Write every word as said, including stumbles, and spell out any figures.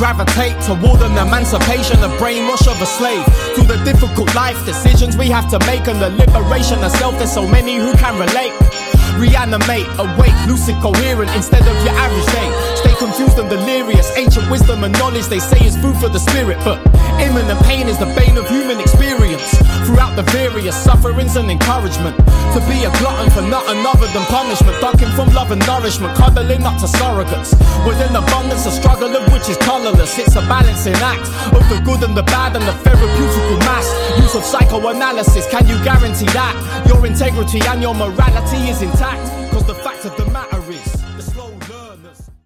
gravitate toward an emancipation, the brainwash of a slave. To the difficult life decisions we have to make and the liberation of self, there's so many who can relate. Reanimate, awake, lucid, coherent instead of your average day. Stay confused and delirious. Ancient wisdom and knowledge they say is food for the spirit, but imminent pain is the bane of human experience. Throughout the various sufferings and encouragement, to be a glutton for nothing other than punishment, ducking from love and nourishment, cuddling up to surrogates. Within abundance, a struggle of which is colourless. It's a balancing act of the good and the bad and the therapeutical mass. Use of psychoanalysis, can you guarantee that your integrity and your morality is intact? Cause the fact of the